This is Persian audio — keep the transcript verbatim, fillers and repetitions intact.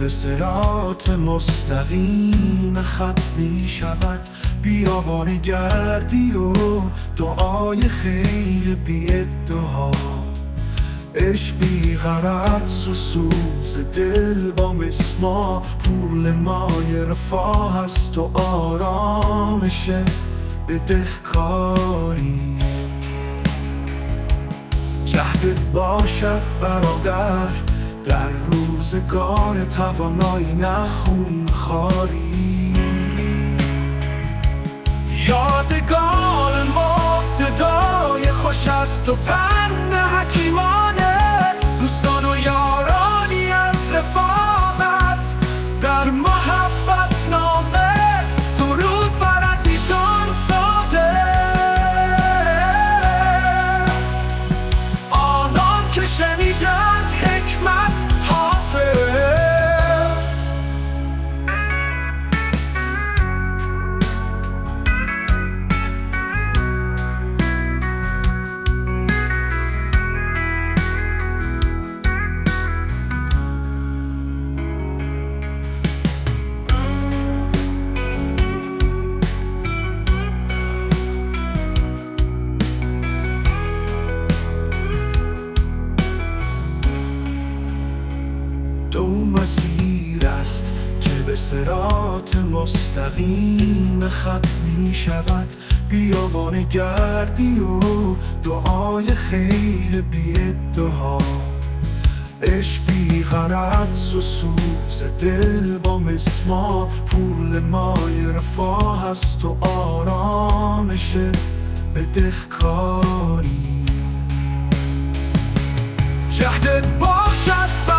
به صراط مستقیم خط می شود. بیابان گردی و دعای خیر بی ادعا، عشق بی غرض و سوز دل با مسمار، پول مای رفاه است و آرامش بدهکاری. جهدت باشد برادر در روزگار توانایی، نه خونخواری. یادگار ما صدای خوش است و پند حکیمانه، دوستان و یارانی از رفاقت در محبت نامه. درود بر عزیزان ساده، آنان که شنیدند حکمت حاصل. دو مسیر است که به صراط مستقیم خط می شود. بیابان گردی و دعای خیر بی ادعا، عشق بی غرض و سوز دل با مسمار، پول مای رفاه است و آرامش بدهکاری. جهدت باشد